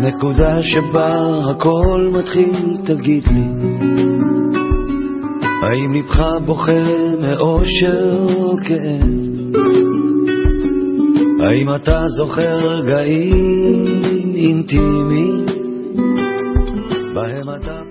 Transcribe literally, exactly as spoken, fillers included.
בנקודה שבה הכל מתחיל תגיד לי, האם לבך בוכה מאושר או כאב? האם אתה זוכר רגעים אינטימיים בהם אתה